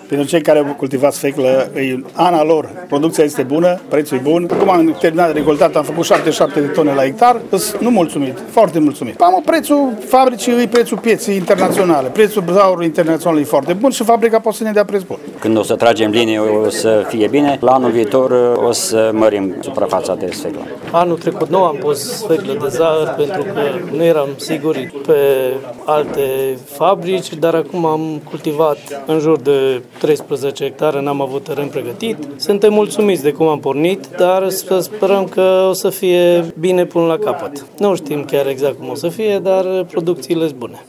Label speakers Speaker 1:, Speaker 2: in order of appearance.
Speaker 1: Pentru cei care au cultivat sfeclă, e ana lor, producția este bună, prețul e bun. Cum am terminat de recoltat, am făcut 77 de tone la hectar, sunt nu mulțumit, foarte mulțumit. Am prețul fabricii, e prețul pieței internaționale, prețul zaurului internațional e foarte bun și fabrica poate să ne dea preț bun.
Speaker 2: Când o să tragem linie, o să fie bine. La anul viitor o să mărim suprafața de sfeclă.
Speaker 3: Anul trecut nu am pus sfeclă de zahăr pentru că nu eram siguri pe alte fabrici, dar acum am cultivat în jur de 13 hectare, n-am avut teren pregătit. Suntem mulțumiți de cum am pornit, dar să sperăm că o să fie bine până la capăt. Nu știm chiar exact cum o să fie, dar producțiile sunt bune.